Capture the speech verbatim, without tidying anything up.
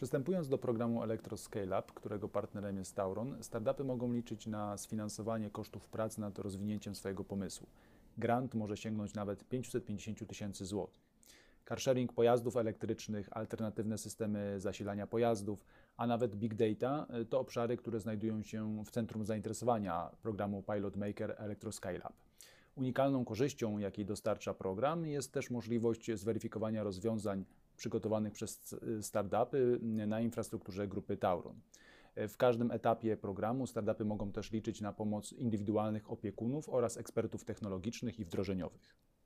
Przystępując do programu Electro Scale Up, którego partnerem jest Tauron, startupy mogą liczyć na sfinansowanie kosztów pracy nad rozwinięciem swojego pomysłu. Grant może sięgnąć nawet pięćset pięćdziesiąt tysięcy złotych. Carsharing pojazdów elektrycznych, alternatywne systemy zasilania pojazdów, a nawet big data to obszary, które znajdują się w centrum zainteresowania programu Pilot Maker Electro Scale Up. Unikalną korzyścią, jakiej dostarcza program, jest też możliwość zweryfikowania rozwiązań przygotowanych przez startupy na infrastrukturze grupy Tauron. W każdym etapie programu startupy mogą też liczyć na pomoc indywidualnych opiekunów oraz ekspertów technologicznych i wdrożeniowych.